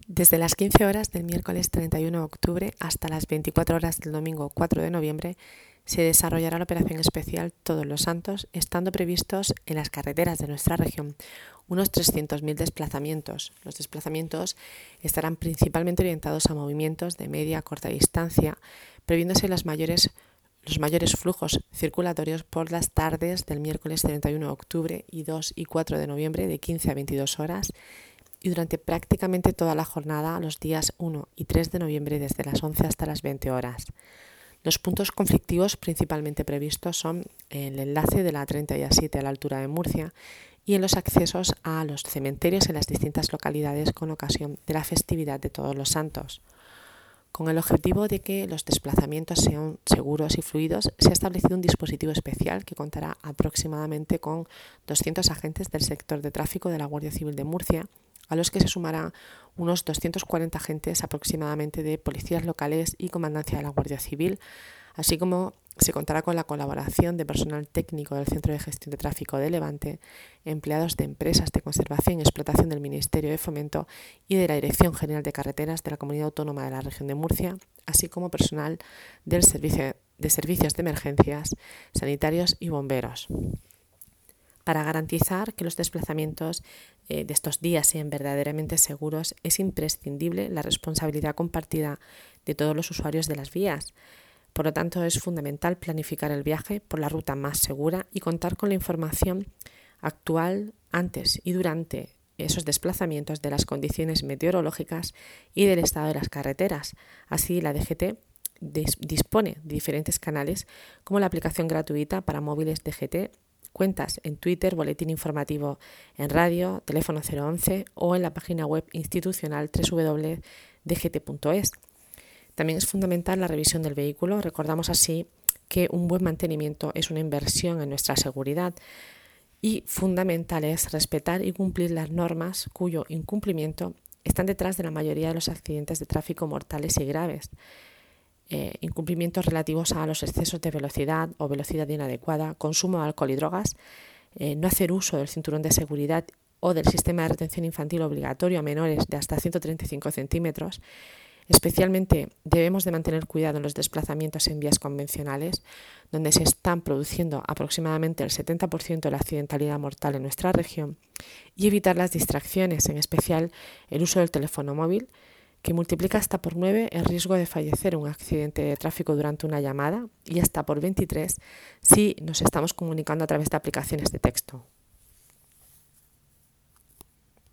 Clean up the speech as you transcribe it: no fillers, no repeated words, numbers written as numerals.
Desde las 15 horas del miércoles 31 de octubre hasta las 24 horas del domingo 4 de noviembre se desarrollará la operación especial Todos los Santos, estando previstos en las carreteras de nuestra región unos 300.000 desplazamientos. Los desplazamientos estarán principalmente orientados a movimientos de media a corta distancia, previéndose los mayores flujos circulatorios por las tardes del miércoles 31 de octubre y 2 y 4 de noviembre de 15 a 22 horas y durante prácticamente toda la jornada los días 1 y 3 de noviembre desde las 11 hasta las 20 horas. Los puntos conflictivos principalmente previstos son el enlace de la 30 y A7 a la altura de Murcia y en los accesos a los cementerios en las distintas localidades con ocasión de la festividad de Todos los Santos. Con el objetivo de que los desplazamientos sean seguros y fluidos, se ha establecido un dispositivo especial que contará aproximadamente con 200 agentes del sector de tráfico de la Guardia Civil de Murcia, a los que se sumarán unos 240 agentes aproximadamente de policías locales y comandancia de la Guardia Civil, así como se contará con la colaboración de personal técnico del Centro de Gestión de Tráfico de Levante, empleados de empresas de conservación y explotación del Ministerio de Fomento y de la Dirección General de Carreteras de la Comunidad Autónoma de la Región de Murcia, así como personal del servicios de emergencias, sanitarios y bomberos. Para garantizar que los desplazamientos de estos días sean verdaderamente seguros, es imprescindible la responsabilidad compartida de todos los usuarios de las vías. Por lo tanto, es fundamental planificar el viaje por la ruta más segura y contar con la información actual antes y durante esos desplazamientos de las condiciones meteorológicas y del estado de las carreteras. Así, la DGT dispone de diferentes canales como la aplicación gratuita para móviles DGT, cuentas en Twitter, boletín informativo en radio, teléfono 011 o en la página web institucional www.dgt.es. También es fundamental la revisión del vehículo. Recordamos así que un buen mantenimiento es una inversión en nuestra seguridad y fundamental es respetar y cumplir las normas cuyo incumplimiento están detrás de la mayoría de los accidentes de tráfico mortales y graves. Incumplimientos relativos a los excesos de velocidad o velocidad inadecuada, consumo de alcohol y drogas, no hacer uso del cinturón de seguridad o del sistema de retención infantil obligatorio a menores de hasta 135 centímetros. Especialmente debemos de mantener cuidado en los desplazamientos en vías convencionales, donde se están produciendo aproximadamente el 70% de la accidentalidad mortal en nuestra región, y evitar las distracciones, en especial el uso del teléfono móvil, que multiplica hasta por 9 el riesgo de fallecer en un accidente de tráfico durante una llamada y hasta por 23 si nos estamos comunicando a través de aplicaciones de texto.